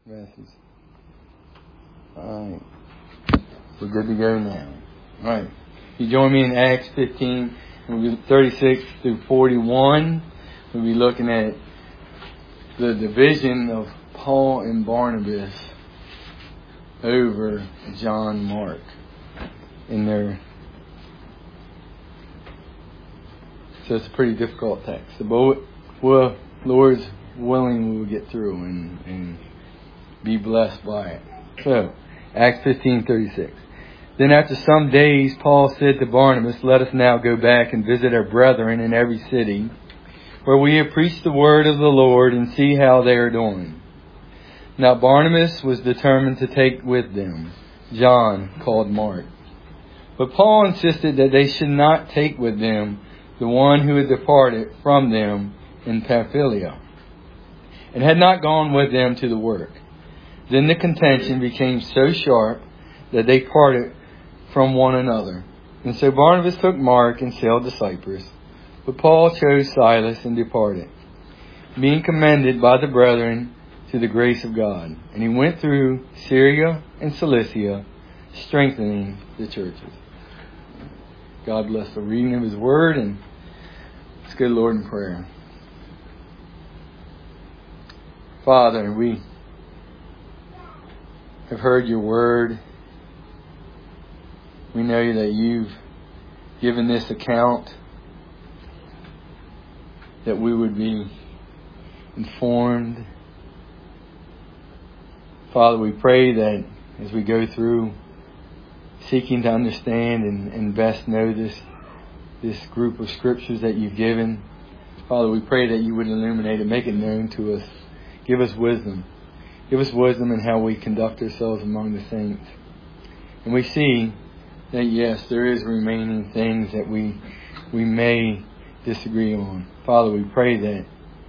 message. Alright. We're good to go now. Alright. You join me in Acts 15, 36 through 41. We'll be looking at the division of Paul and Barnabas over John Mark in their. So it's a pretty difficult text. But Lord's willing, we will get through and be blessed by it. So, Acts 15:36. Then after some days, Paul said to Barnabas, "Let us now go back and visit our brethren in every city where we have preached the word of the Lord and see how they are doing." Now Barnabas was determined to take with them John, called Mark. But Paul insisted that they should not take with them the one who had departed from them in Pamphylia and had not gone with them to the work. Then the contention became so sharp that they parted from one another. And so Barnabas took Mark and sailed to Cyprus. But Paul chose Silas and departed, being commended by the brethren to the grace of God. And he went through Syria and Cilicia, strengthening the churches. God bless the reading of His Word, and let's go to the Lord in prayer. Father, we have heard Your Word. We know that You've given this account that we would be informed. Father, we pray that as we go through seeking to understand and best know this group of scriptures that You've given, Father, we pray that You would illuminate it, make it known to us. Give us wisdom. Give us wisdom in how we conduct ourselves among the saints. And we see that, yes, there is remaining things that we may disagree on. Father, we pray that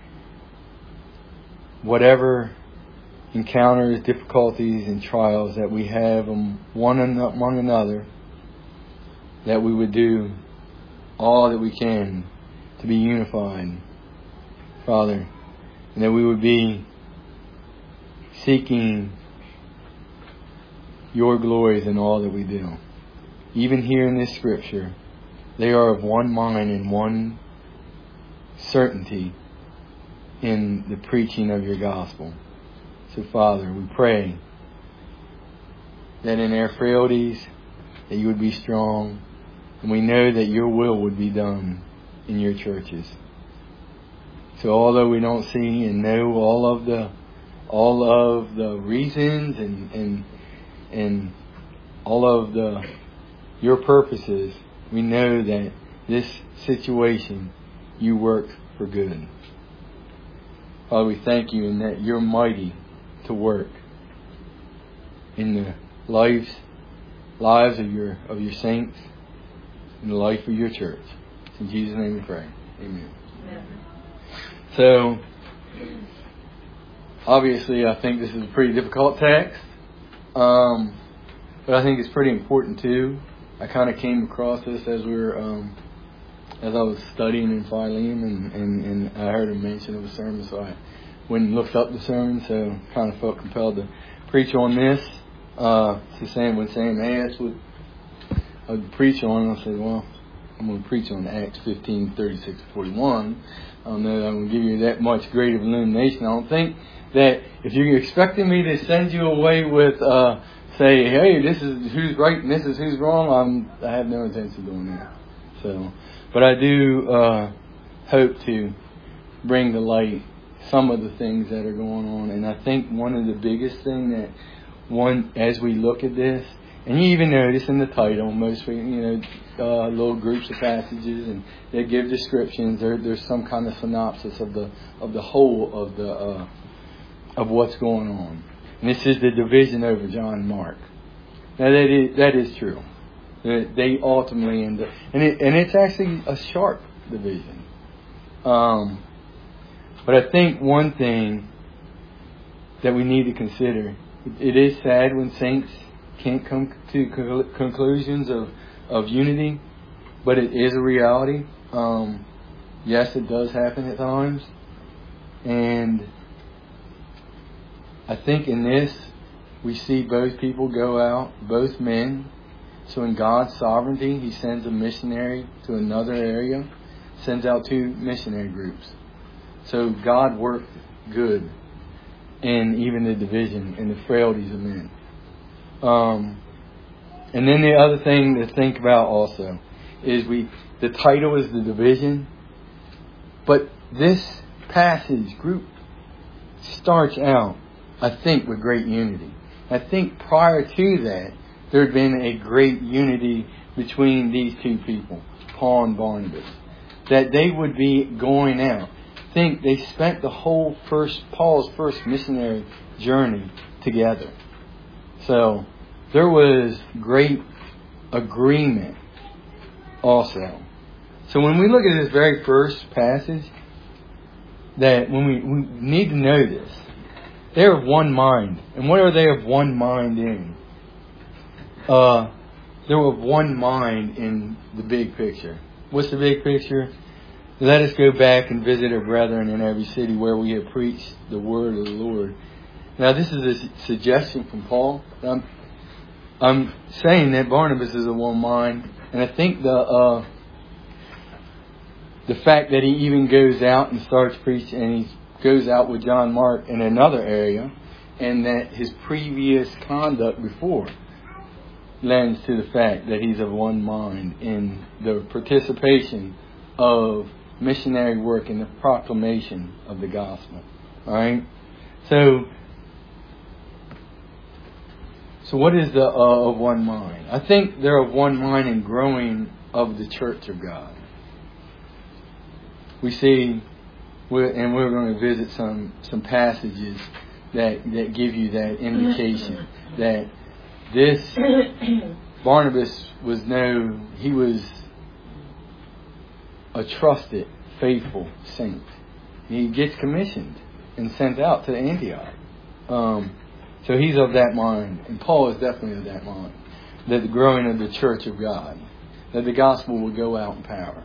whatever encounters, difficulties, and trials that we have one among another, that we would do all that we can to be unified, Father, and that we would be seeking Your glories in all that we do. Even here in this scripture, they are of one mind and one certainty in the preaching of Your gospel. So, Father, we pray that in our frailties, that You would be strong, and we know that Your will would be done in Your churches. So, although we don't see and know all of the reasons and all of Your purposes, we know that this situation You work for good. Father, we thank You in that You're mighty to work in the lives of Your saints, in the life of Your church. In Jesus' name we pray. Amen. So, obviously, I think this is a pretty difficult text, but I think it's pretty important too. I kind of came across this as as I was studying in Philemon, and I heard a mention of a sermon, so I went and looked up the sermon, so kind of felt compelled to preach on this. When Sam asked what I would preach on, I said, well, I'm going to preach on Acts 15:36-41. I don't know that I'm going to give you that much great of illumination. I don't think that if you're expecting me to send you away with, say, hey, this is who's right and this is who's wrong, I have no intention of doing that. So, but I do hope to bring to light some of the things that are going on. And I think one of the biggest thing that as we look at this, and you even notice in the title, most little groups of passages, and they give descriptions. There's some kind of synopsis of the whole of what's going on. And this is the division over John and Mark. Now that is true. They ultimately end up, and it's actually a sharp division. But I think one thing that we need to consider, it is sad when saints can't come to conclusions of unity, but it is a reality. Yes, it does happen at times. And I think in this, we see both people go out, both men. So in God's sovereignty, He sends a missionary to another area, sends out 2 missionary groups. So God worked good in even the division and the frailties of men. And then the other thing to think about also is the title is the division, but this passage group starts out, I think, with great unity. I think prior to that, there had been a great unity between these 2 people, Paul and Barnabas, that they would be going out. Think they spent the whole Paul's first missionary journey together. So there was great agreement also. So when we look at this very first passage, that when we need to know this, they're of one mind. And what are they of one mind in? They're of one mind in the big picture. What's the big picture? Let us go back and visit our brethren in every city where we have preached the word of the Lord. Now, this is a suggestion from Paul. I'm saying that Barnabas is of one mind, and I think the fact that he even goes out and starts preaching, and he goes out with John Mark in another area, and that his previous conduct before lends to the fact that he's of one mind in the participation of missionary work in the proclamation of the gospel. All right. So what is the of one mind? I think they're of one mind in growing of the church of God. We see, we're going to visit some passages that give you that indication that this Barnabas he was a trusted, faithful saint. He gets commissioned and sent out to Antioch. So he's of that mind. And Paul is definitely of that mind. That the growing of the church of God. That the gospel will go out in power.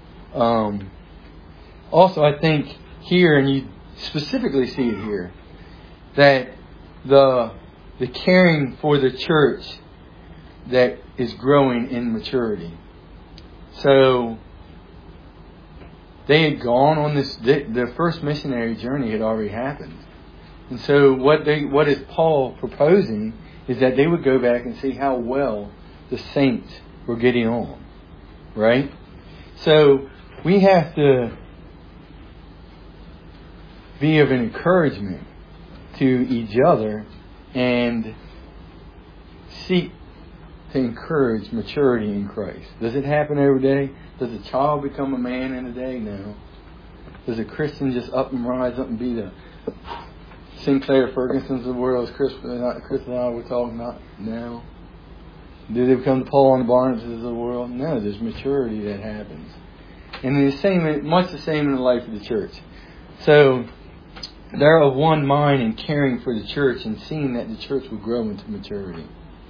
Also, I think here, and you specifically see it here, that the caring for the church that is growing in maturity. So they had gone on this, their first missionary journey had already happened. And so what is Paul proposing is that they would go back and see how well the saints were getting on. Right? So we have to be of an encouragement to each other and seek to encourage maturity in Christ. Does it happen every day? Does a child become a man in a day? No. Does a Christian just up and rise up and be the Sinclair Fergusons of the world, as Chris and I were talking about? No. Do they become the Paul and the Barnabases of the world? No. There's maturity that happens. And much the same in the life of the church. So they're of one mind in caring for the church and seeing that the church will grow into maturity.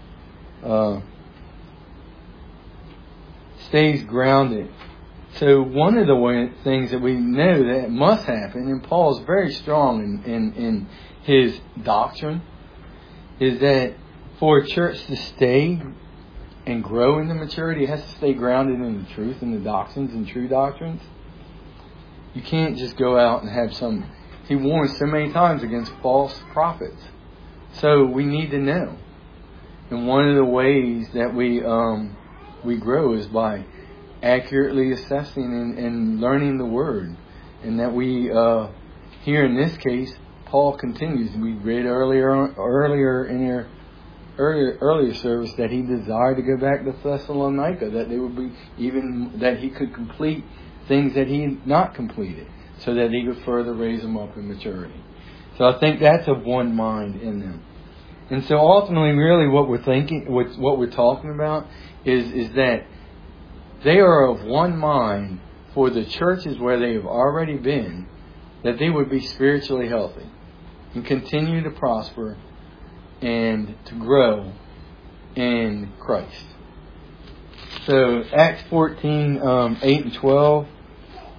Stays grounded. So one of the things that we know that must happen, and Paul's very strong in his doctrine, is that for a church to stay and grow into maturity, it has to stay grounded in the truth and the doctrines and true doctrines. You can't just go out and have some... He warns so many times against false prophets. So we need to know. And one of the ways that we grow is by accurately assessing and learning the Word. And that we, here in this case, Paul continues. We read earlier in your earlier service that he desired to go back to Thessalonica, that they would be that he could complete things that he had not completed, so that he could further raise them up in maturity. So I think that's of one mind in them. And so ultimately, really what we're thinking, what we're talking about is that they are of one mind for the churches where they have already been, that they would be spiritually healthy and continue to prosper and to grow in Christ. So Acts 14, 8 and 12.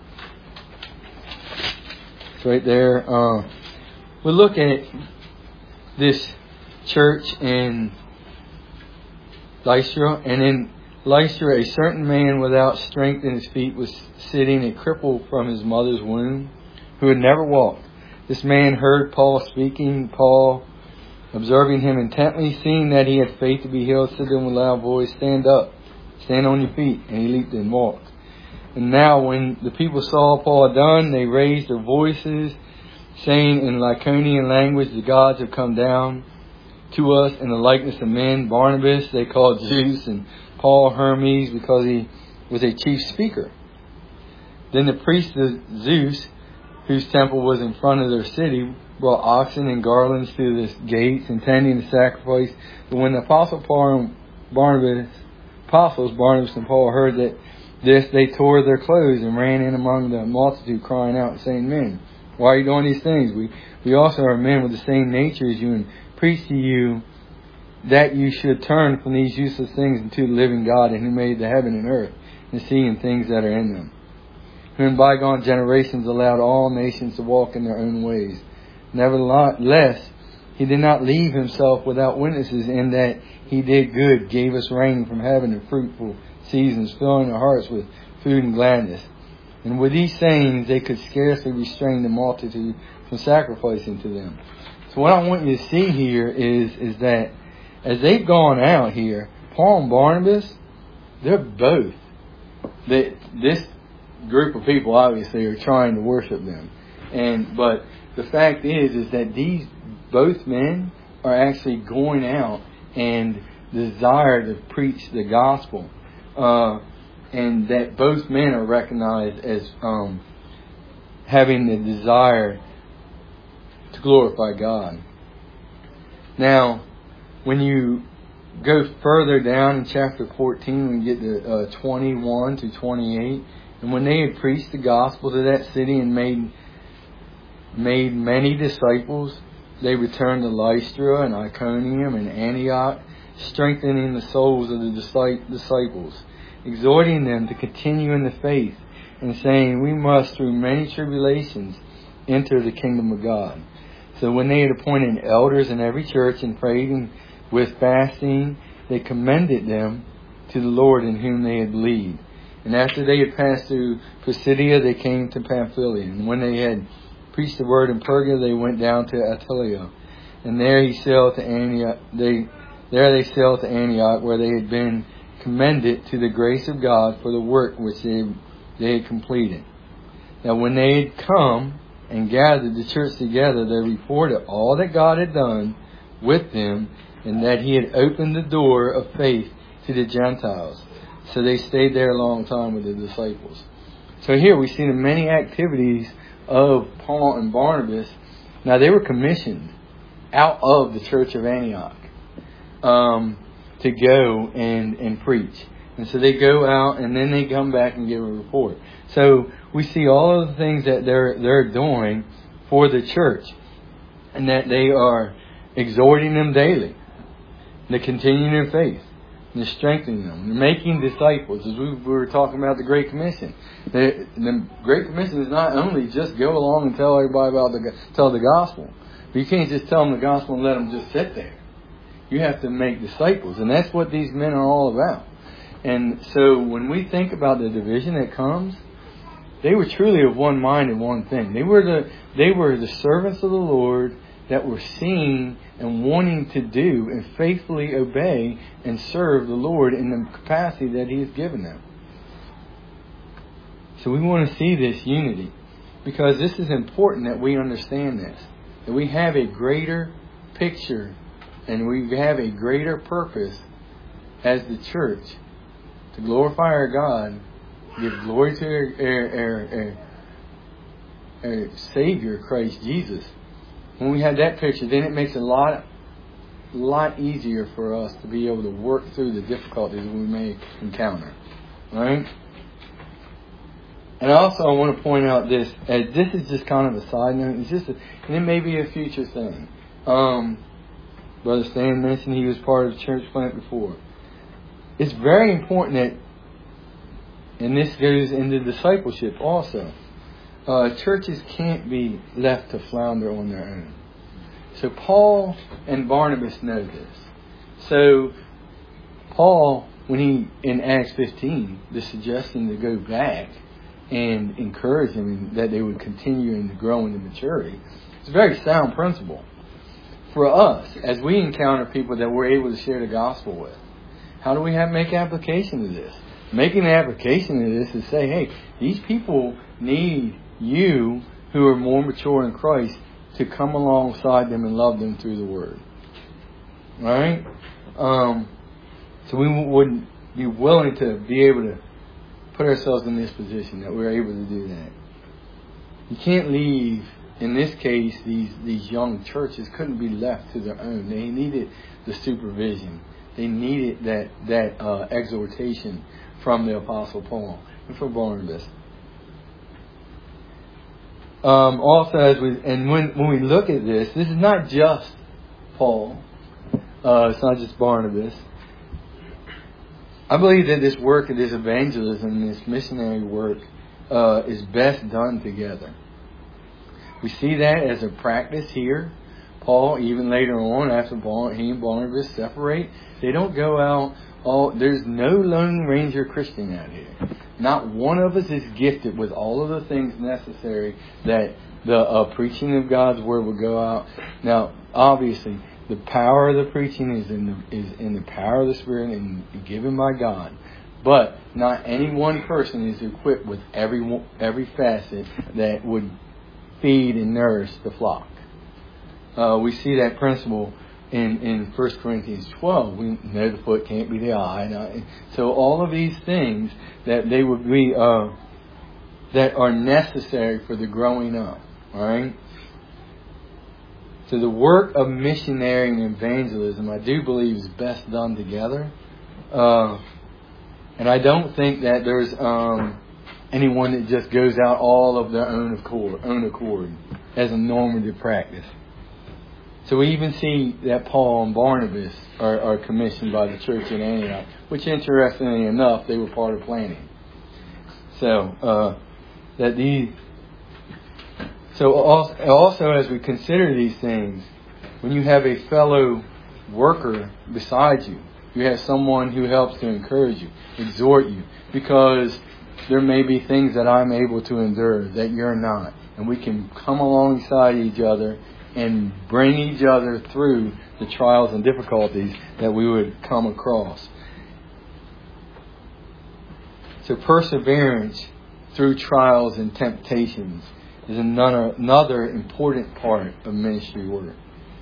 It's right there. We'll look at this church in Lystra, and in Lystra a certain man without strength in his feet was sitting, a cripple from his mother's womb, who had never walked. This man heard Paul speaking. Paul, observing him intently, seeing that he had faith to be healed, said to him with a loud voice, "Stand up, stand on your feet." And he leaped and walked. And now when the people saw Paul had done, they raised their voices, saying in Lycaonian language, "The gods have come down to us in the likeness of men." Barnabas they called Zeus, and Paul Hermes, because he was a chief speaker. Then the priests of Zeus, whose temple was in front of their city, brought oxen and garlands to the gates, intending to sacrifice. But when the apostles Barnabas and Paul heard that this, they tore their clothes and ran in among the multitude, crying out, saying, "Men, why are you doing these things? We also are men with the same nature as you, and preach to you that you should turn from these useless things into the living God, and who made the heaven and earth, and sea and things that are in them, who in bygone generations allowed all nations to walk in their own ways. Nevertheless, he did not leave himself without witnesses, in that he did good, gave us rain from heaven and fruitful seasons, filling our hearts with food and gladness." And with these sayings, they could scarcely restrain the multitude from sacrificing to them. So what I want you to see here is that as they've gone out here, Paul and Barnabas, they're both. This group of people obviously are trying to worship them. But the fact is that these both men are actually going out and desire to preach the gospel. And that both men are recognized as having the desire to glorify God. Now, when you go further down in chapter 14, we get to 21 to 28, and when they had preached the gospel to that city and made many disciples, they returned to Lystra and Iconium and Antioch, strengthening the souls of the disciples, exhorting them to continue in the faith, and saying, "We must through many tribulations enter the kingdom of God." So when they had appointed elders in every church and prayed with fasting, they commended them to the Lord in whom they had believed. And after they had passed through Pisidia, they came to Pamphylia. And when they had preached the word in Perga, they went down to Attalia. And there they sailed to Antioch, where they had been commended to the grace of God for the work which they had completed. Now when they had come and gathered the church together, they reported all that God had done with them, and that he had opened the door of faith to the Gentiles. So they stayed there a long time with the disciples. So here we see the many activities of Paul and Barnabas. Now they were commissioned out of the church of Antioch to go and preach. And so they go out and then they come back and give a report. So we see all of the things that they're doing for the church, and that they are exhorting them daily. They're continuing in faith. They're strengthening them. They're making disciples. As we were talking about the Great Commission. The Great Commission is not only just go along and tell everybody tell the gospel. But you can't just tell them the gospel and let them just sit there. You have to make disciples. And that's what these men are all about. And so when we think about the division that comes, they were truly of one mind and one thing. They were the servants of the Lord that were seeing and wanting to do and faithfully obey and serve the Lord in the capacity that He has given them. So we want to see this unity, because this is important that we understand this, that we have a greater picture and we have a greater purpose as the church to glorify our God, give glory to our Savior, Christ Jesus. When we have that picture, then it makes it a lot easier for us to be able to work through the difficulties we may encounter. Right? And also I want to point out this, as this is just kind of a side note, and it may be a future thing. Brother Stan mentioned he was part of the church plant before. It's very important that, and this goes into discipleship also, churches can't be left to flounder on their own. So Paul and Barnabas know this. So Paul, when he, in Acts 15, the suggestion to go back and encourage them that they would continue in the growing in maturity, it's a very sound principle. For us, as we encounter people that we're able to share the gospel with, how do we make application of this? Making the application of this is say, hey, these people need you who are more mature in Christ to come alongside them and love them through the Word. Alright? So we would be willing to be able to put ourselves in this position that we're able to do that. You can't leave, in this case, these young churches couldn't be left to their own. They needed the supervision. They needed that exhortation from the Apostle Paul and from Barnabas. Also, when we look at this is not just Paul. It's not just Barnabas. I believe that this work of this evangelism, this missionary work, is best done together. We see that as a practice here. Paul, even later on, after he and Barnabas separate, they don't go out. There's no Lone Ranger Christian out here. Not one of us is gifted with all of the things necessary that the preaching of God's Word will go out. Now, obviously, the power of the preaching is in the power of the Spirit and given by God. But not any one person is equipped with every facet that would feed and nourish the flock. We see that principle in 1 Corinthians 12. We know the foot can't be the eye. So all of these things that they would be that are necessary for the growing up. All right. So the work of missionary and evangelism, I do believe, is best done together. And I don't think that there's anyone that just goes out all of their own accord as a normative practice. So we even see that Paul and Barnabas are commissioned by the church in Antioch, which, interestingly enough, they were part of planning. So also as we consider these things, when you have a fellow worker beside you, you have someone who helps to encourage you, exhort you, because there may be things that I'm able to endure that you're not, and we can come alongside each other and bring each other through the trials and difficulties that we would come across. So perseverance through trials and temptations is another important part of ministry work.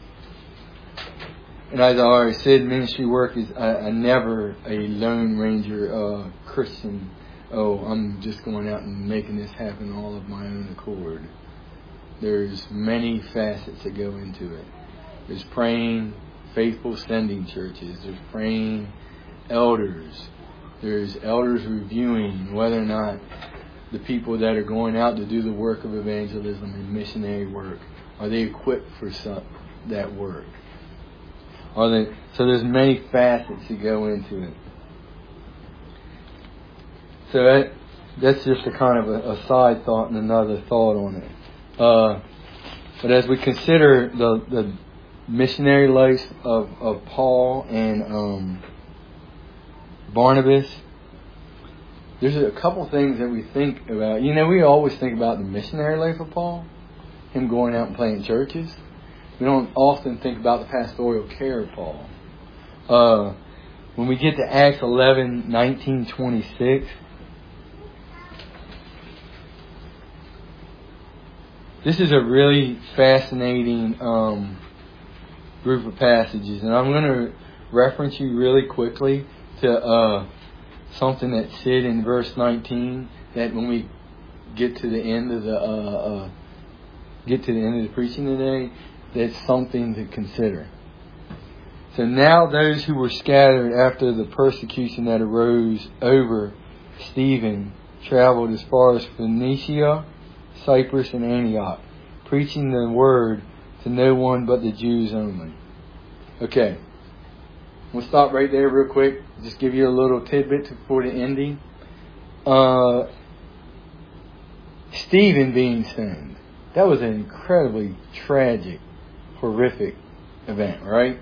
And as I already said, ministry work is never a Lone Ranger Christian. I'm just going out and making this happen all of my own accord. There's many facets that go into it. There's praying, faithful sending churches. There's praying elders. There's elders reviewing whether or not the people that are going out to do the work of evangelism and missionary work, are they equipped for that work? So there's many facets that go into it. So that's just a kind of a side thought and another thought on it. But as we consider the missionary life of Paul and Barnabas, there's a couple things that we think about. We always think about the missionary life of Paul, him going out and planting churches. We don't often think about the pastoral care of Paul. When we get to Acts 11, 19, 26, this is a really fascinating group of passages, and I'm going to reference you really quickly to something that said in verse 19. That when we get to the end of the preaching today, that's something to consider. So now those who were scattered after the persecution that arose over Stephen traveled as far as Phoenicia, Cyprus, and Antioch, preaching the word to no one but the Jews only. Okay. We'll stop right there real quick. Just give you a little tidbit for the ending. Stephen being stoned. That was an incredibly tragic, horrific event, right?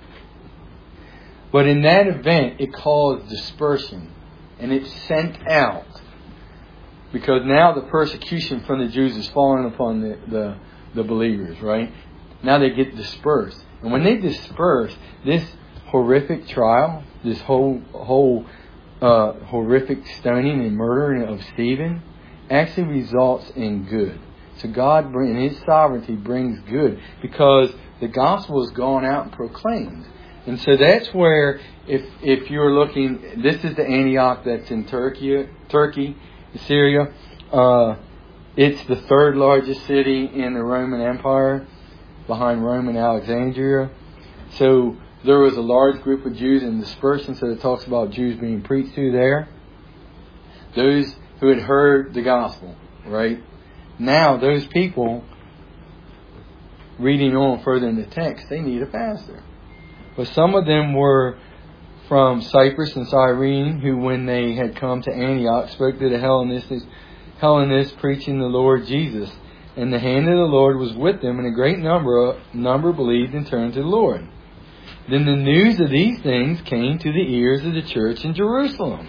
But in that event, it caused dispersion. And it sent out. Because now the persecution from the Jews is falling upon the believers, right? Now they get dispersed. And when they disperse, this horrific trial, this whole horrific stoning and murdering of Stephen, actually results in good. So God, in His sovereignty, brings good because the gospel has gone out and proclaimed. And so that's where, if you're looking, this is the Antioch that's in Turkey, Syria. It's the third largest city in the Roman Empire, behind Rome and Alexandria. So there was a large group of Jews in dispersion, so it talks about Jews being preached to there. Those who had heard the gospel, right? Now those people, reading on further in the text, they need a pastor. But some of them were from Cyprus and Cyrene, who when they had come to Antioch spoke to the Hellenists preaching the Lord Jesus. And the hand of the Lord was with them, and a great number believed and turned to the Lord. Then the news of these things came to the ears of the church in Jerusalem.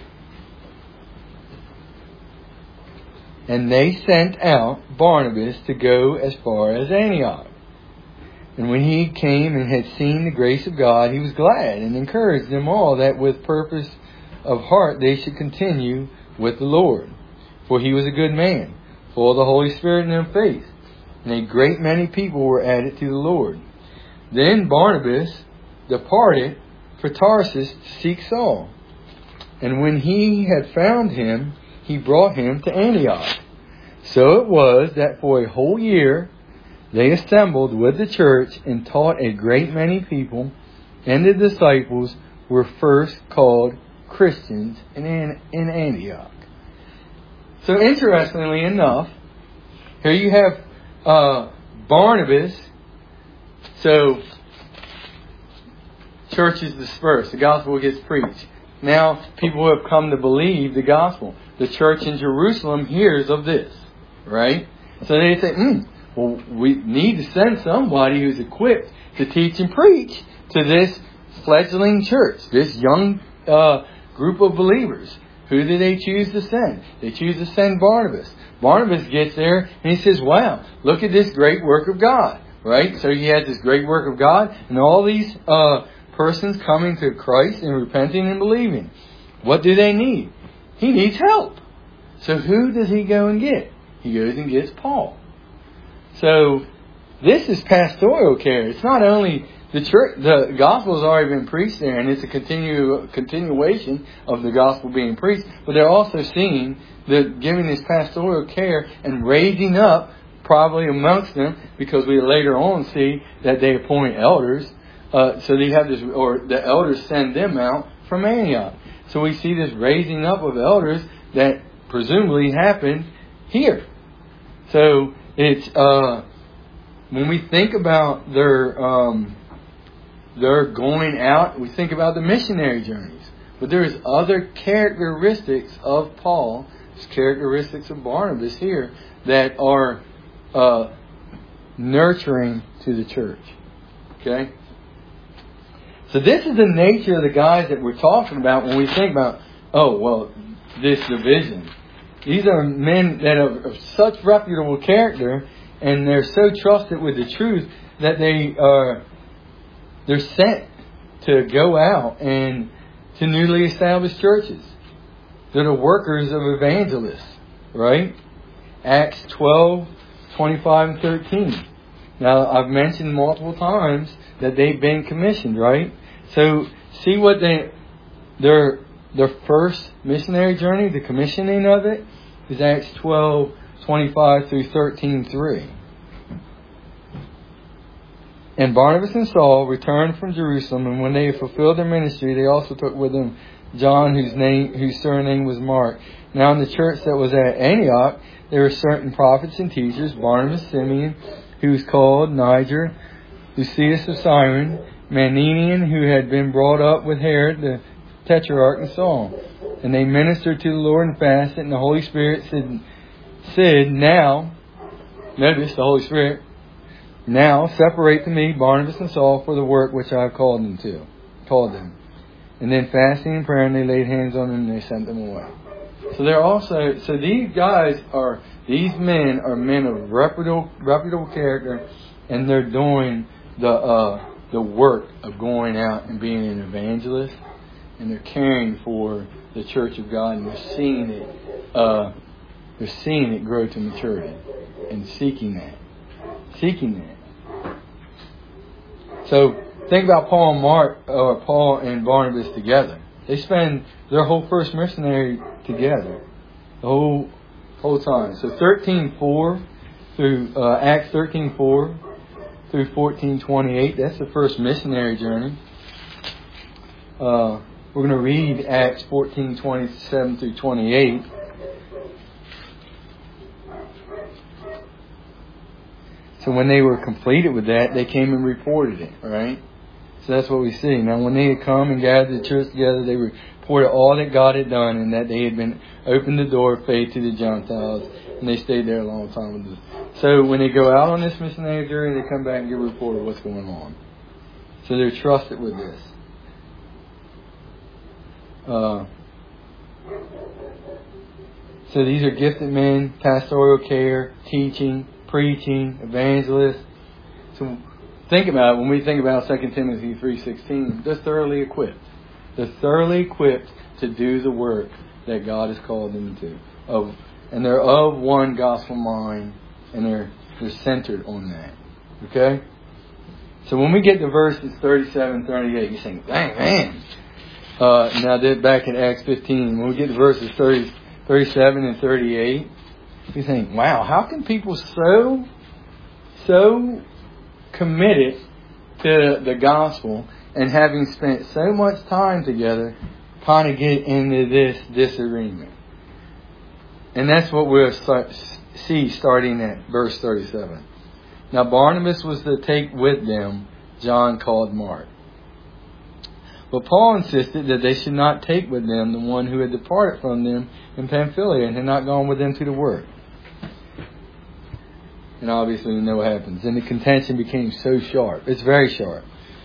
And they sent out Barnabas to go as far as Antioch. And when he came and had seen the grace of God, he was glad and encouraged them all that with purpose of heart they should continue with the Lord. For he was a good man, full of the Holy Spirit and of faith. And a great many people were added to the Lord. Then Barnabas departed for Tarsus to seek Saul. And when he had found him, he brought him to Antioch. So it was that for a whole year they assembled with the church and taught a great many people, and the disciples were first called Christians in Antioch. So interestingly enough, here you have Barnabas. So church is dispersed. The gospel gets preached. Now people have come to believe the gospel. The church in Jerusalem hears of this, right? So they say, well, we need to send somebody who's equipped to teach and preach to this fledgling church, this young group of believers. Who do they choose to send? They choose to send Barnabas. Barnabas gets there and he says, wow, look at this great work of God, right? So he has this great work of God and all these persons coming to Christ and repenting and believing. What do they need? He needs help. So who does he go and get? He goes and gets Paul. So this is pastoral care. It's not only the church, the gospel has already been preached there, and it's a continuation of the gospel being preached. But they're also seeing that giving this pastoral care and raising up, probably amongst them, because we later on see that they appoint elders. So they have this, or the elders send them out from Antioch. So we see this raising up of elders that presumably happened here. So it's when we think about their going out, we think about the missionary journeys. But there's other characteristics of Paul, characteristics of Barnabas here that are nurturing to the church. Okay? So this is the nature of the guys that we're talking about when we think about, this division. These are men that are of such reputable character, and they're so trusted with the truth that they're sent to go out and to newly established churches. They're the workers of evangelists, right? Acts 12, 25 and 13. Now, I've mentioned multiple times that they've been commissioned, right? So, see what their first missionary journey, the commissioning of it, is Acts 12, 25 through 13:3. And Barnabas and Saul returned from Jerusalem, and when they had fulfilled their ministry, they also took with them John, whose surname was Mark. Now in the church that was at Antioch, there were certain prophets and teachers, Barnabas, Simeon, who was called Niger, Lucius of Cyrene, Manaen, who had been brought up with Herod the Tetrarch, and Saul. And they ministered to the Lord and fasted, and the Holy Spirit said, now, notice the Holy Spirit, Now separate to me Barnabas and Saul for the work which I have called them. And then fasting and praying, they laid hands on them and they sent them away. So these men are men of reputable character, and they're doing the work of going out and being an evangelist, and they're caring for the church of God, and they're seeing it grow to maturity, and seeking that. So think about Paul and Barnabas together. They spend their whole first missionary together, the whole time. So 13:4 through Acts 13:4 through 14:28. That's the first missionary journey. We're going to read Acts 14:27 through 28. So when they were completed with that, they came and reported it, right? So that's what we see. Now when they had come and gathered the church together, they reported all that God had done, and that they had been opened the door of faith to the Gentiles, and they stayed there a long time with us. So when they go out on this missionary journey, they come back and give a report of what's going on. So they're trusted with this. So these are gifted men, pastoral care, teaching, preaching, evangelists. So think about it. When we think about 2 Timothy 3:16, they're thoroughly equipped. They're thoroughly equipped to do the work that God has called them to. And they're of one gospel mind, and they're centered on that. Okay? So when we get to verses 37, 38, you think, dang, man. Now back in Acts 15, when we get to verses 37 and 38, you think, wow, how can people so committed to the gospel and having spent so much time together kind of get into this disagreement? And that's what we'll see starting at verse 37. Now Barnabas was to take with them John called Mark. But Paul insisted that they should not take with them the one who had departed from them in Pamphylia and had not gone with them to the work. And obviously you know what happens. And the contention became so sharp. It's very sharp.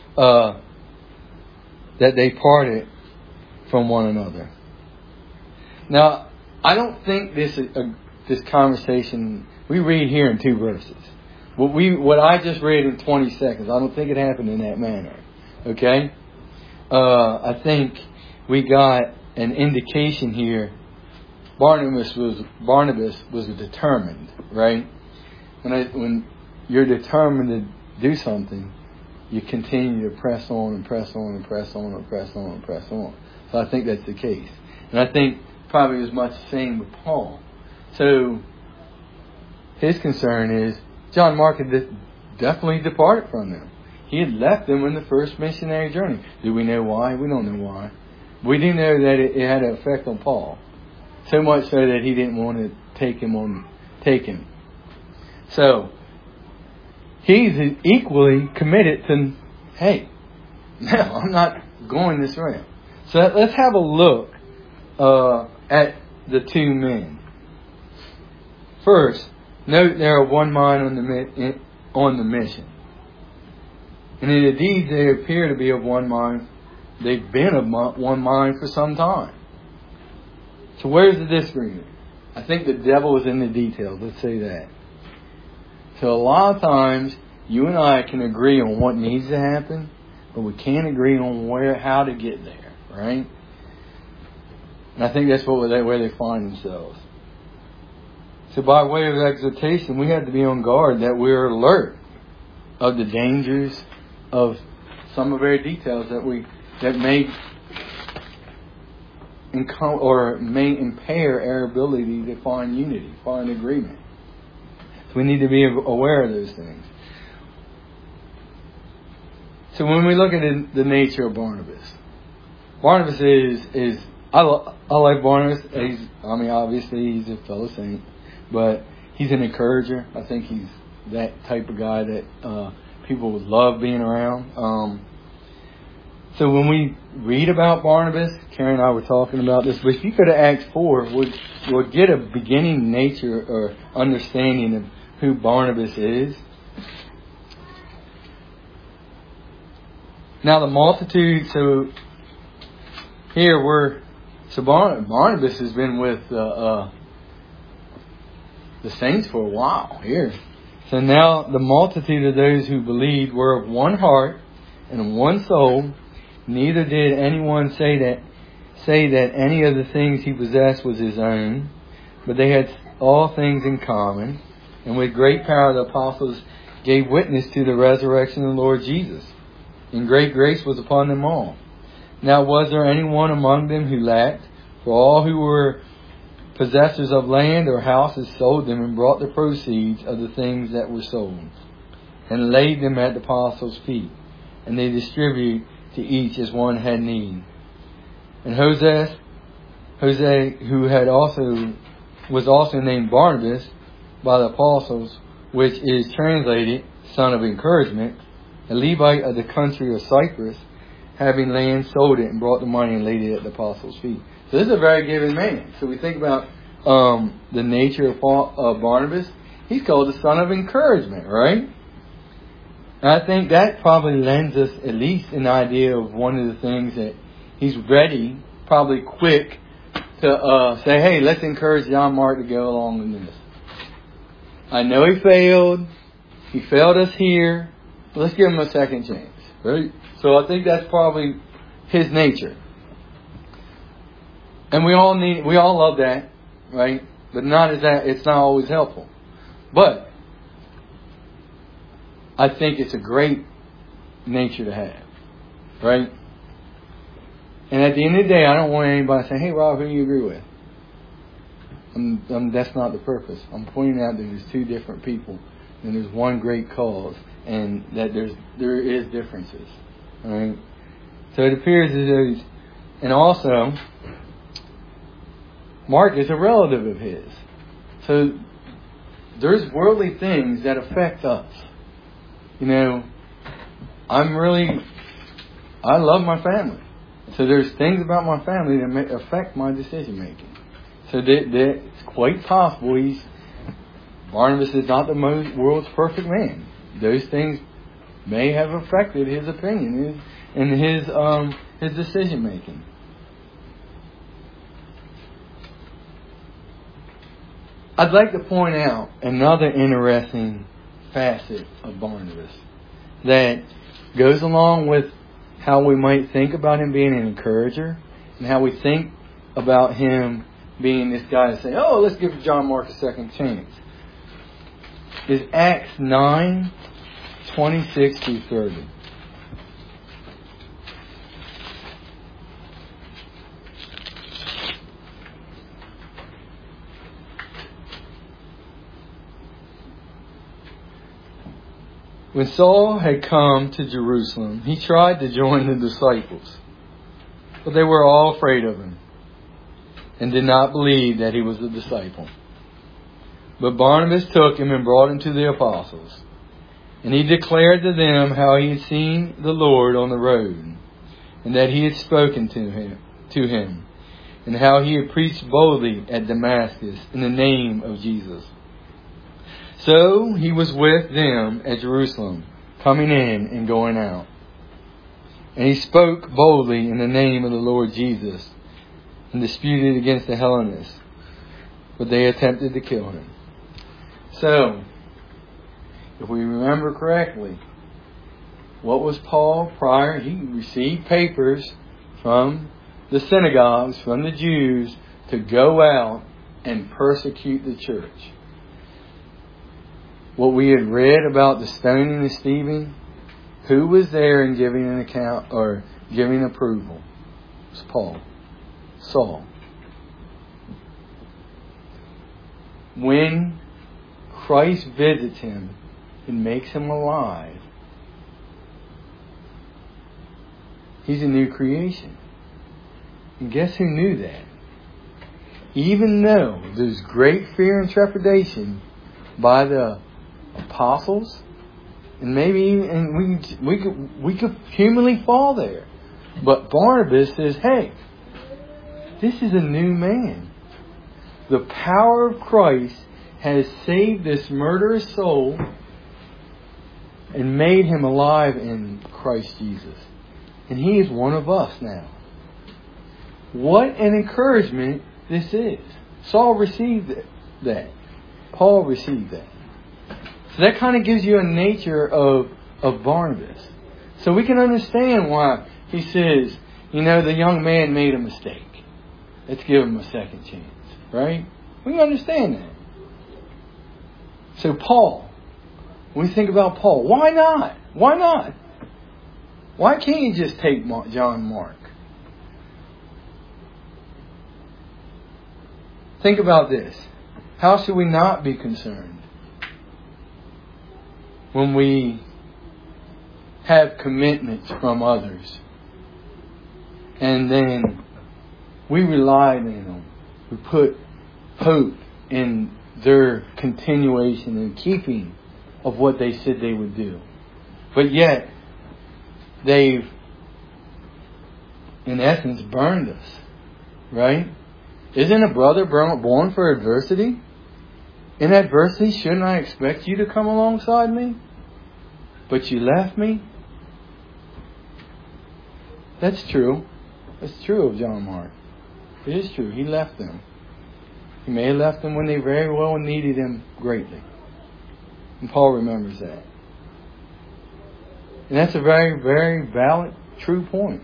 That they parted from one another. Now, I don't think this conversation, we read here in 2 verses. What I just read in 20 seconds, I don't think it happened in that manner. Okay? I think we got an indication here. Barnabas was determined, right? When you're determined to do something, you continue to press on and press on and press on and press on and press on. So I think that's the case. And I think probably as much the same with Paul. So his concern is John Mark had definitely departed from them. He had left them in the first missionary journey. Do we know why? We don't know why. We do know that it had an effect on Paul. So much so that he didn't want to take him. So he's equally committed to, hey, no, I'm not going this way. So let's have a look at the 2 men. First, note they are one mind on the mission. And indeed, they appear to be of one mind. They've been of one mind for some time. So where's the disagreement? I think the devil is in the details. Let's say that. So a lot of times, you and I can agree on what needs to happen, but we can't agree on how to get there, right? And I think that's where they find themselves. So by way of exhortation, we have to be on guard that we're alert of the dangers of some of our details that may impair our ability to find unity, find agreement. So we need to be aware of those things. So when we look at the nature of Barnabas is I like Barnabas. Obviously he's a fellow saint, but he's an encourager. I think he's that type of guy that people would love being around. So when we read about Barnabas, Karen and I were talking about this, but if you go to Acts 4, we'll get a beginning nature or understanding of who Barnabas is. Now the multitude, so here Barnabas has been with the saints for a while here. So now the multitude of those who believed were of one heart and of one soul. Neither did anyone say that any of the things he possessed was his own, but they had all things in common. And with great power the apostles gave witness to the resurrection of the Lord Jesus. And great grace was upon them all. Now was there anyone among them who lacked? For all who were possessors of land or houses sold them and brought the proceeds of the things that were sold, and laid them at the apostles' feet. And they distributed to each as one had need. And Jose, who was also named Barnabas by the apostles, which is translated son of encouragement, a Levite of the country of Cyprus, having land, sold it and brought the money and laid it at the apostles' feet. So this is a very giving man. So we think about the nature of Barnabas. He's called the son of encouragement, right? And I think that probably lends us at least an idea of one of the things that he's ready, probably quick, to say, hey, let's encourage John Mark to go along with this. I know he failed. He failed us here. Let's give him a second chance, right? So I think that's probably his nature. And we all love that, right? But it's not always helpful. But I think it's a great nature to have, right? And at the end of the day, I don't want anybody to say, hey, Rob, who do you agree with? That's not the purpose. I'm pointing out that there's two different people and there's one great cause, and that there is differences, all right? So it appears as though, and also, Mark is a relative of his. So there's worldly things that affect us. You know, I love my family. So there's things about my family that may affect my decision making. So it's quite possible Barnabas is not the world's perfect man. Those things may have affected his opinion and his decision making. I'd like to point out another interesting facet of Barnabas that goes along with how we might think about him being an encourager and how we think about him being this guy to say, oh, let's give John Mark a second chance, is Acts 9:26-30. When Saul had come to Jerusalem, he tried to join the disciples, but they were all afraid of him and did not believe that he was a disciple. But Barnabas took him and brought him to the apostles, and he declared to them how he had seen the Lord on the road, and that he had spoken to him, and how he had preached boldly at Damascus in the name of Jesus. So he was with them at Jerusalem, coming in and going out. And he spoke boldly in the name of the Lord Jesus, and disputed against the Hellenists, but they attempted to kill him. So, if we remember correctly, what was Paul prior? He received papers from the synagogues, from the Jews, to go out and persecute the church. What we had read about the stoning of Stephen, who was there and giving an account or giving approval? It was Saul. When Christ visits him and makes him alive, he's a new creation. And guess who knew that? Even though there's great fear and trepidation by the apostles, and we could humanly fall there, but Barnabas says, hey, this is a new man. The power of Christ has saved this murderous soul and made him alive in Christ Jesus. And he is one of us now. What an encouragement this is. Saul received that. Paul received that. So that kind of gives you a nature of Barnabas. So we can understand why he says, the young man made a mistake. Let's give him a second chance. Right? We can understand that. So Paul, when we think about Paul, why not? Why not? Why can't you just take John Mark? Think about this. How should we not be concerned when we have commitments from others and then we rely on them? We put hope in their continuation and keeping of what they said they would do. But yet, they've, in essence, burned us. Right? Isn't a brother born for adversity? In adversity, shouldn't I expect you to come alongside me? But you left me? That's true. That's true of John Mark. It is true. He left them. He may have left them when they very well needed him greatly. And Paul remembers that. And that's a very, very valid, true point.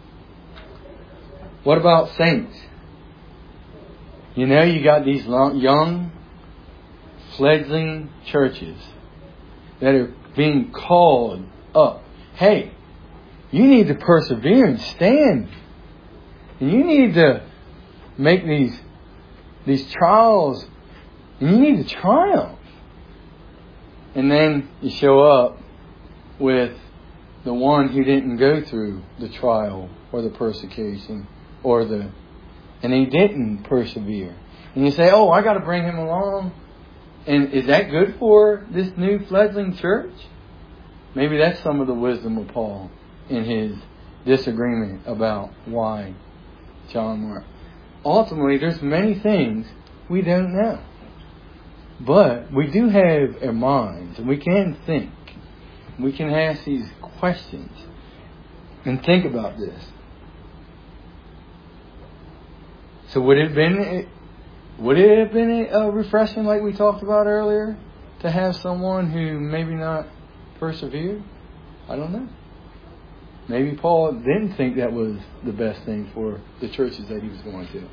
What about saints? You got these young, fledgling churches that are being called up. Hey, you need to persevere and stand. And you need to make these trials. And you need to triumph. And then you show up with the one who didn't go through the trial or the persecution and he didn't persevere. And you say, I got to bring him along. And is that good for this new fledgling church? Maybe that's some of the wisdom of Paul in his disagreement about why John Mark. Ultimately, there's many things we don't know. But we do have our minds and we can think. We can ask these questions and think about this. So would it have been refreshing, like we talked about earlier, to have someone who maybe not persevered? I don't know. Maybe Paul didn't think that was the best thing for the churches that he was going to.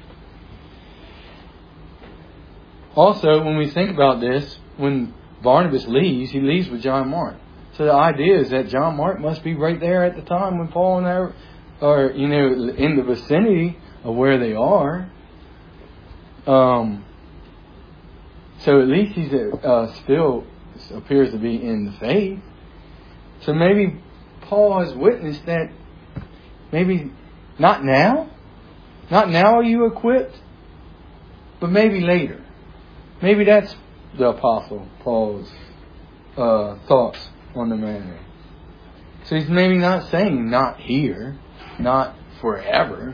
Also, when we think about this, when Barnabas leaves, he leaves with John Mark. So the idea is that John Mark must be right there at the time when Paul and I are, in the vicinity of where they are. So at least he's still appears to be in the faith. So maybe Paul has witnessed that. Maybe not now. Not now are you equipped, but maybe later. Maybe that's the Apostle Paul's thoughts on the matter. So he's maybe not saying not here, not forever.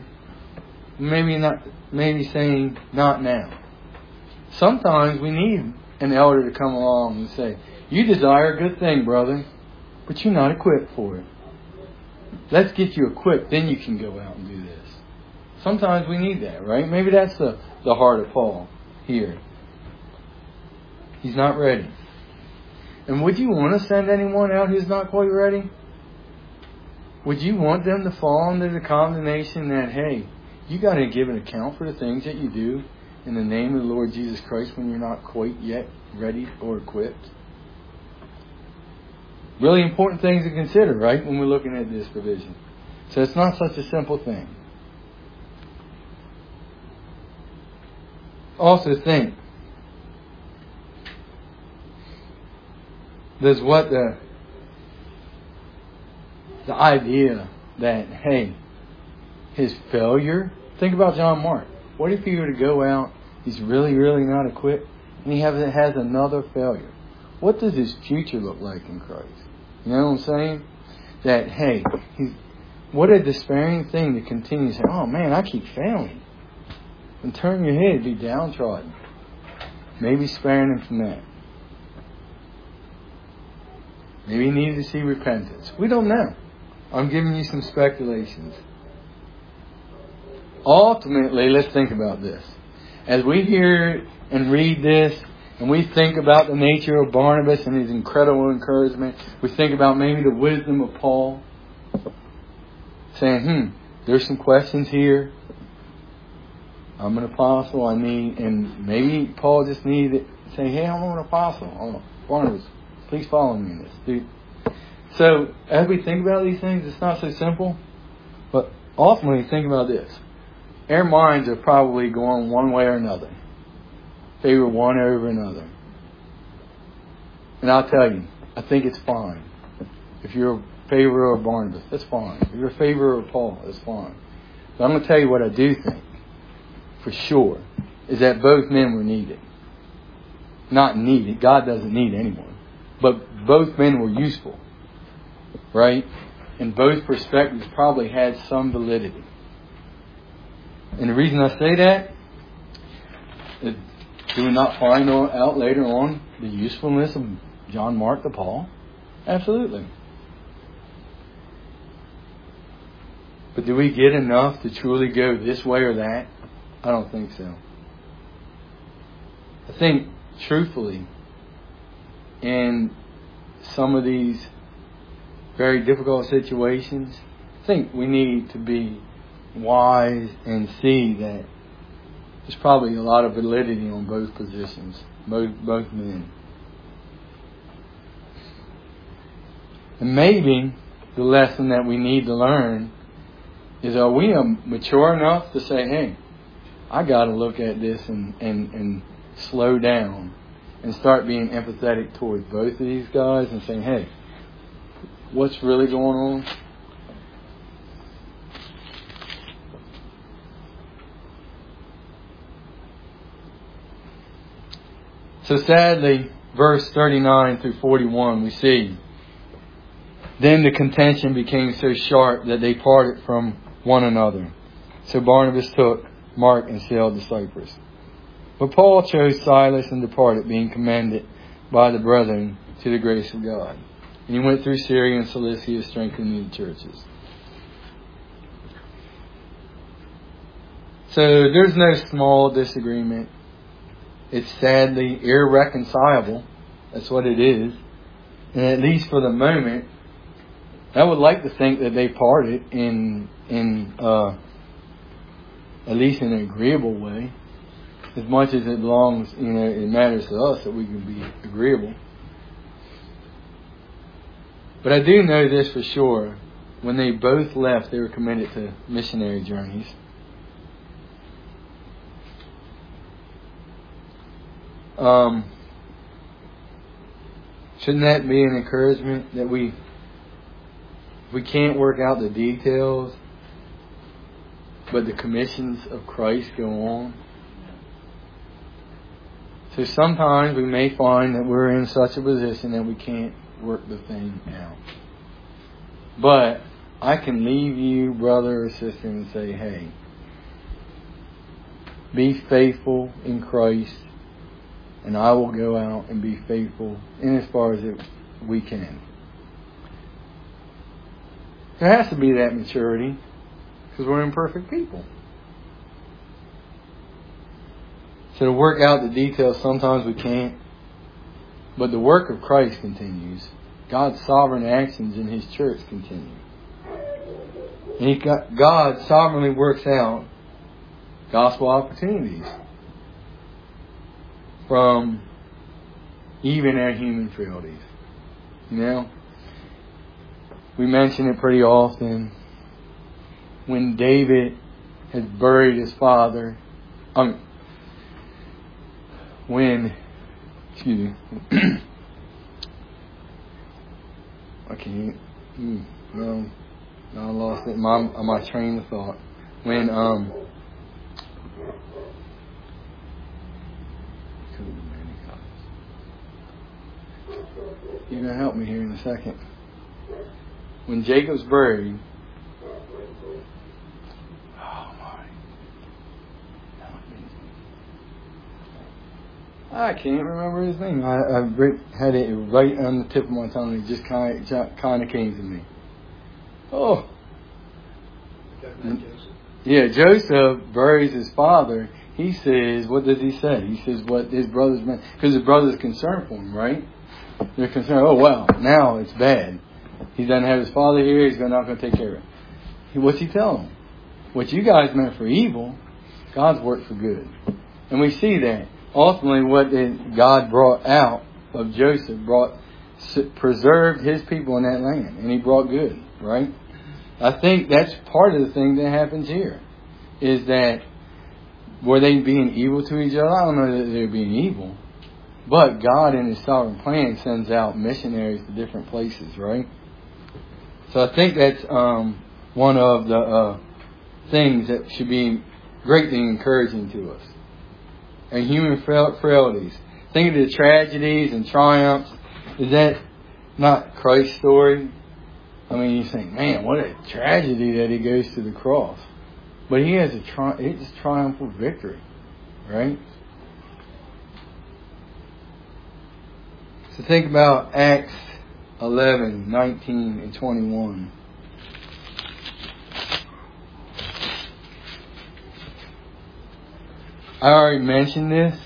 Maybe saying not now. Sometimes we need an elder to come along and say, you desire a good thing, brother, but you're not equipped for it. Let's get you equipped, then you can go out and do this. Sometimes we need that, right? Maybe that's the heart of Paul here. He's not ready. And would you want to send anyone out who's not quite ready? Would you want them to fall under the condemnation that, hey, you got to give an account for the things that you do in the name of the Lord Jesus Christ when you're not quite yet ready or equipped? Really important things to consider, right, when we're looking at this provision. So it's not such a simple thing. Also think, there's what the idea that, hey, his failure. Think about John Mark. What if he were to go out, he's really, really not equipped, and he has another failure? What does his future look like in Christ? You know what I'm saying? That, hey, what a despairing thing to continue to say, oh man, I keep failing. And turn your head, be downtrodden. Maybe sparing him from that. Maybe he needed to see repentance. We don't know. I'm giving you some speculations. Ultimately, let's think about this. As we hear and read this, and we think about the nature of Barnabas and his incredible encouragement, we think about maybe the wisdom of Paul, saying, there's some questions here. I'm an apostle. And maybe Paul just needed to say, hey, I'm an apostle. Oh, Barnabas, please follow me in this, dude. So, as we think about these things, it's not so simple. But ultimately, think about this. Our minds are probably going one way or another. Favor one over another. And I'll tell you, I think it's fine. If you're a favor of Barnabas, that's fine. If you're a favor of Paul, that's fine. But I'm going to tell you what I do think, for sure, is that both men were needed. Not needed. God doesn't need anyone. But both men were useful. Right? And both perspectives probably had some validity. And the reason I say that is, do we not find out later on the usefulness of John Mark to Paul? Absolutely. But do we get enough to truly go this way or that? I don't think so. I think, truthfully, in some of these very difficult situations, I think we need to be wise and see that there's probably a lot of validity on both positions, both men. And maybe the lesson that we need to learn is, are we mature enough to say, hey, I got to look at this and slow down and start being empathetic towards both of these guys and saying, hey, what's really going on? So sadly, verse 39 through 41, we see, then the contention became so sharp that they parted from one another. So Barnabas took Mark and sailed to Cyprus. But Paul chose Silas and departed, being commended by the brethren to the grace of God. And he went through Syria and Cilicia, strengthening the churches. So there's no small disagreement. It's sadly irreconcilable. That's what it is. And at least for the moment, I would like to think that they parted in at least in an agreeable way. As much as it belongs, it matters to us that we can be agreeable. But I do know this for sure. When they both left, they were committed to missionary journeys. Shouldn't that be an encouragement that we can't work out the details, but the commissions of Christ go on? So sometimes we may find that we're in such a position that we can't work the thing out. But I can leave you, brother or sister, and say, hey, be faithful in Christ, and I will go out and be faithful in as far as we can. There has to be that maturity, because we're imperfect people. So to work out the details, sometimes we can't. But the work of Christ continues. God's sovereign actions in His church continue. And God sovereignly works out gospel opportunities from even our human frailties. We mention it pretty often. When David had buried his father, I can't. No, I lost it. My train of thought. When you're gonna help me here in a second. When Jacob's buried. I can't remember his name. I had it right on the tip of my tongue. It just kind of came to me. Oh. Yeah, Joseph buries his father. He says, what does he say? He says what his brothers meant. Because his brothers are concerned for him, right? They're concerned, oh, wow, now it's bad. He doesn't have his father here. He's not going to take care of it. What's he tell them? What you guys meant for evil, God's worked for good. And we see that. Ultimately, what God brought out of Joseph preserved his people in that land. And he brought good, right? I think that's part of the thing that happens here. Is that, were they being evil to each other? I don't know that they were being evil. But God in His sovereign plan sends out missionaries to different places, right? So I think that's one of the things that should be greatly encouraging to us. And human frailties. Think of the tragedies and triumphs. Is that not Christ's story? I mean, you think, man, what a tragedy that He goes to the cross. But He has it's triumphal victory, right? So think about Acts 11, 19, and 21. I already mentioned this.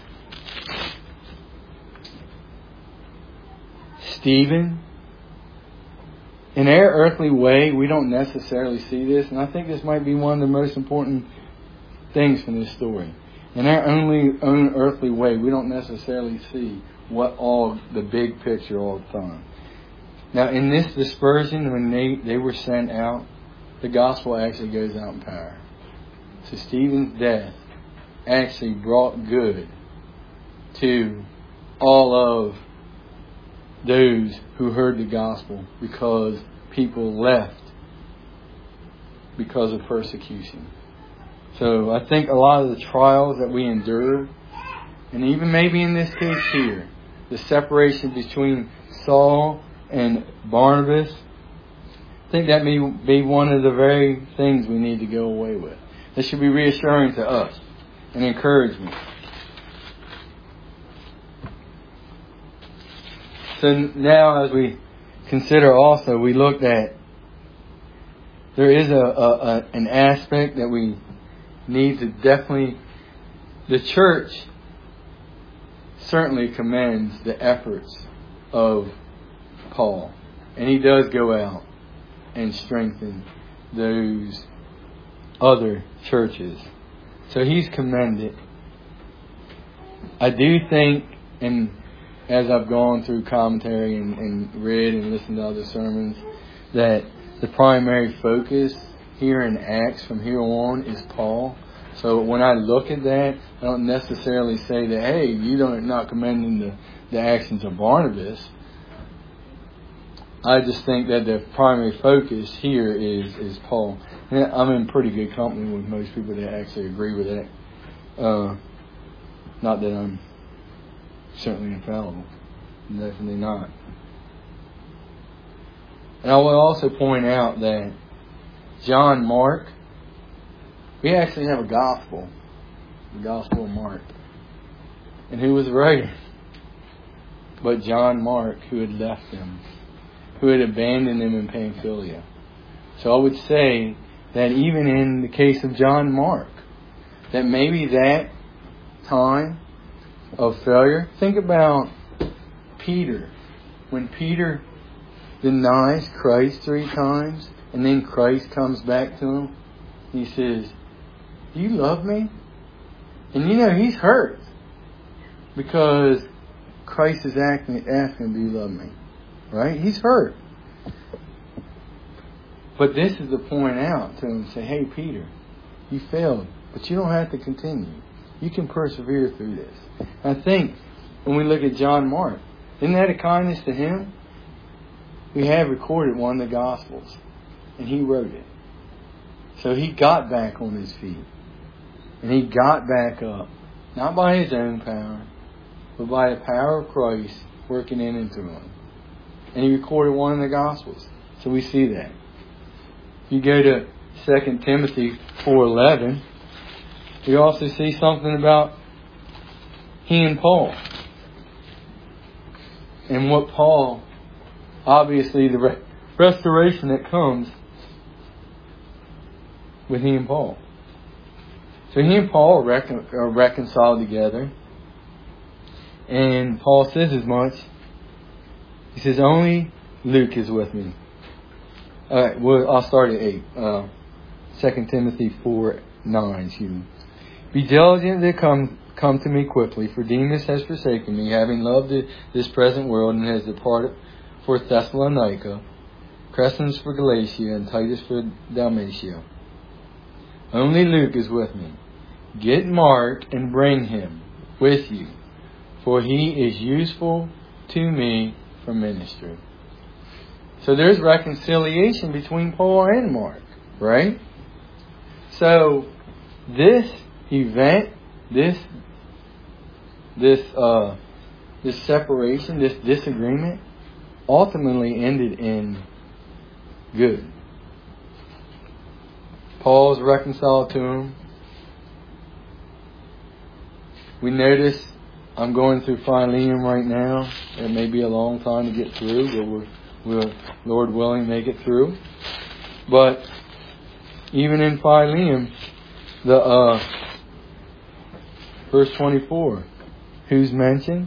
Stephen. In our earthly way, we don't necessarily see this. And I think this might be one of the most important things from this story. In our own earthly way, we don't necessarily see what all the big picture all the time. Now, in this dispersion, when they were sent out, the gospel actually goes out in power. So Stephen's death actually brought good to all of those who heard the gospel, because people left because of persecution. So I think a lot of the trials that we endure, and even maybe in this case here, the separation between Saul and Barnabas, I think that may be one of the very things we need to go away with. This should be reassuring to us and encouragement. So now, as we consider also, we looked at there is an aspect that we need to definitely. The church certainly commends the efforts of Paul, and he does go out and strengthen those other churches. So he's commended. I do think, and as I've gone through commentary and read and listened to other sermons, that the primary focus here in Acts from here on is Paul. So when I look at that, I don't necessarily say that, hey, you're not commending the actions of Barnabas. I just think that the primary focus here is Paul. And I'm in pretty good company with most people that actually agree with that. Not that I'm certainly infallible. Definitely not. And I will also point out that John Mark, we actually have a gospel. The Gospel of Mark. And who was writing? But John Mark, who had left them, who had abandoned them in Pamphylia. So I would say that even in the case of John Mark, that maybe that time of failure, think about Peter. When Peter denies Christ 3 times, and then Christ comes back to him, he says, do you love me? And you know, he's hurt because Christ is asking, do you love me? Right? He's hurt. But this is the point out to him, say, hey Peter, you failed, but you don't have to continue. You can persevere through this. I think when we look at John Mark, isn't that a kindness to him? We have recorded one of the Gospels, and he wrote it. So he got back on his feet. And he got back up. Not by his own power, but by the power of Christ working in and through him. And he recorded one of the Gospels. So we see that. You go to 2 Timothy 4:11. We also see something about he and Paul. And what Paul, obviously the restoration that comes with he and Paul. So he and Paul are reconciled together. And Paul says as much. He says, only Luke is with me. Alright, well, I'll start at 8. 2 Timothy 4:9. Excuse me. Be diligent to come to me quickly, for Demas has forsaken me, having loved this present world, and has departed for Thessalonica, Crescens for Galatia, and Titus for Dalmatia. Only Luke is with me. Get Mark and bring him with you, for he is useful to me for ministry. So there's reconciliation between Paul and Mark, right? So this event, this separation, this disagreement, ultimately ended in good. Paul's reconciled to him. We notice I'm going through Philemon right now. It may be a long time to get through, but we'll, Lord willing, make it through. But even in Philemon, the verse 24, who's mentioned?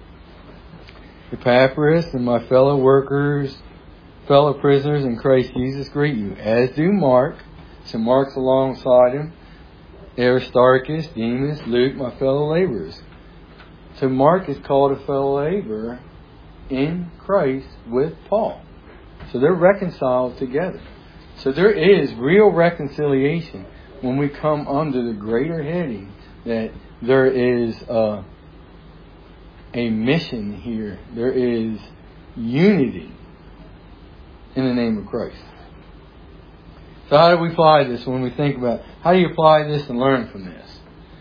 Epaphras and my fellow workers, fellow prisoners in Christ Jesus greet you, as do Mark. So Mark's alongside him. Aristarchus, Demas, Luke, my fellow laborers. So Mark is called a fellow laborer in Christ with Paul. So they're reconciled together. So there is real reconciliation when we come under the greater heading that there is a mission here. There is unity in the name of Christ. So how do we apply this when we think about how do you apply this and learn from this?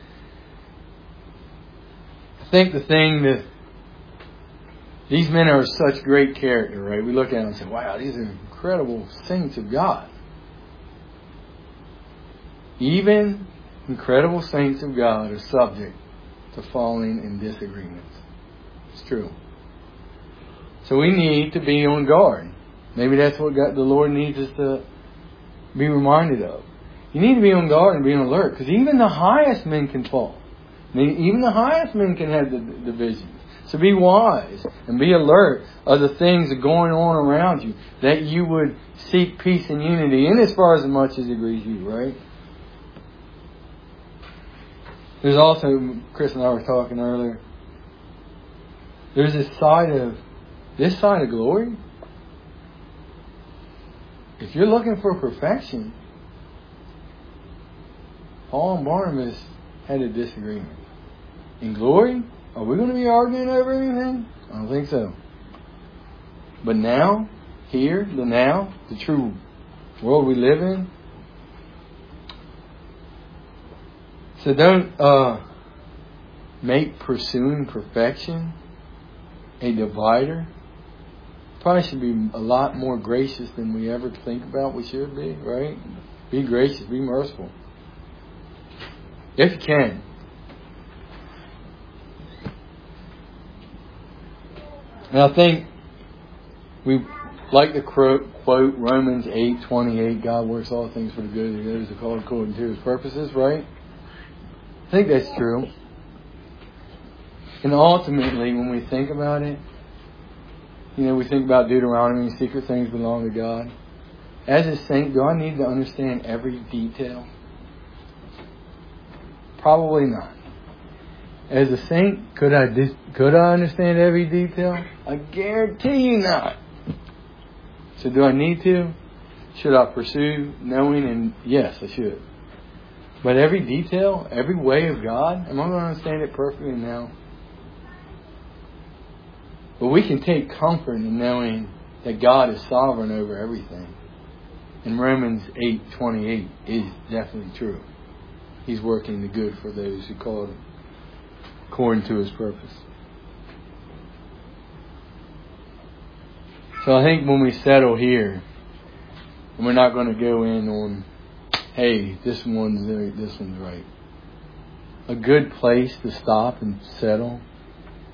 I think the thing that these men are such great character, right? We look at them and say, wow, these are incredible saints of God. Even incredible saints of God are subject to falling in disagreements. It's true. So we need to be on guard. Maybe that's what the Lord needs us to be reminded of. You need to be on guard and be on alert, because even the highest men can fall. Even the highest men can have the divisions. So be wise and be alert of the things that are going on around you, that you would seek peace and unity in as far as much as it agrees you, right? There's also, Chris and I were talking earlier, there's this side of glory. If you're looking for perfection, Paul and Barnabas had a disagreement. In glory, are we going to be arguing over anything? I don't think so. But now, here, the true world we live in. So don't make pursuing perfection a divider. Probably should be a lot more gracious than we ever think about we should be, right? Be gracious, be merciful. If you can. And I think we like to quote Romans 8:28, God works all things for the good of those who are called according to His purposes, right? I think that's true. And ultimately, when we think about it, we think about Deuteronomy, secret things belong to God. As a saint, do I need to understand every detail? Probably not. As a saint, could I understand every detail? I guarantee you not. So do I need to? Should I pursue knowing? And yes, I should. But every detail, every way of God, am I going to understand it perfectly now? But we can take comfort in knowing that God is sovereign over everything. And Romans 8:28 is definitely true. He's working the good for those who call Him according to His purpose. So I think when we settle here, and we're not going to go in on, hey, this one's right. A good place to stop and settle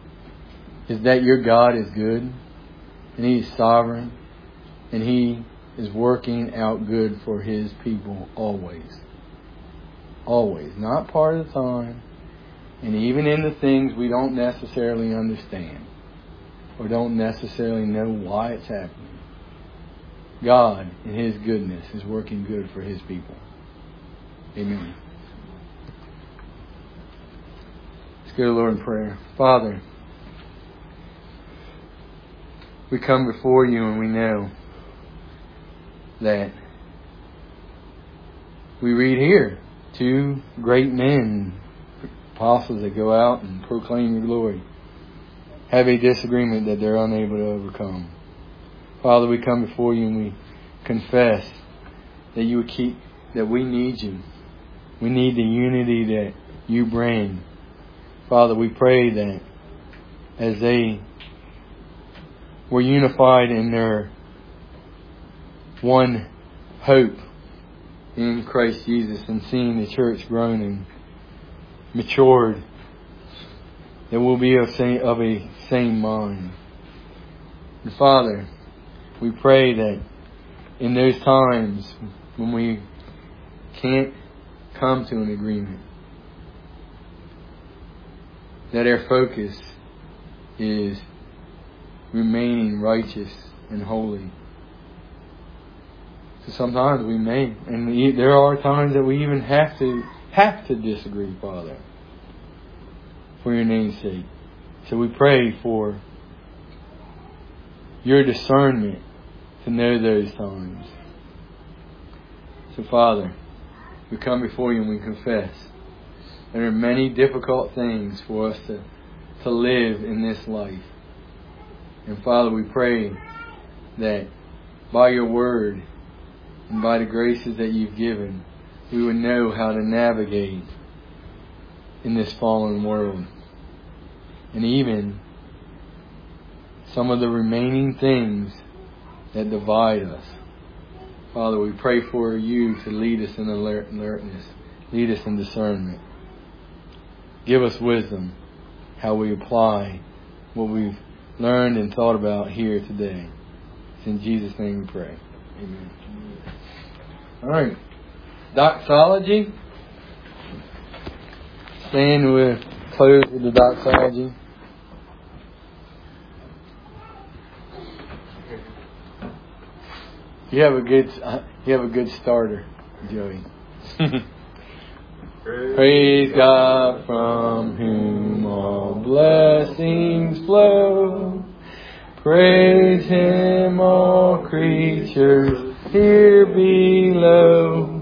is that your God is good, and He is sovereign, and He is working out good for His people always. Always. Not part of the time. And even in the things we don't necessarily understand or don't necessarily know why it's happening, God, in His goodness, is working good for His people. Amen. Let's go to the Lord in prayer. Father, we come before You and we know that we read here 2 great men, apostles that go out and proclaim Your glory, have a disagreement that they're unable to overcome. Father, we come before You and we confess that You would that we need You. We need the unity that You bring. Father, we pray that as they were unified in their one hope in Christ Jesus and seeing the church grown and matured, that we'll be of a same mind. And Father, we pray that in those times when we can't come to an agreement, that our focus is remaining righteous and holy. So sometimes we may, and there are times that we even have to disagree, Father, for Your name's sake. So we pray for Your discernment to know those times. So Father, we come before You and we confess there are many difficult things for us to live in this life. And Father, we pray that by Your word and by the graces that You've given, we would know how to navigate in this fallen world. And even some of the remaining things that divide us. Father, we pray for You to lead us in alertness, lead us in discernment. Give us wisdom how we apply what we've learned and thought about here today. It's in Jesus' name we pray. Amen. All right. Doxology. Stand with, close with the doxology. You have a good starter, Joey. Praise God from whom all blessings flow. Praise Him, all creatures here below.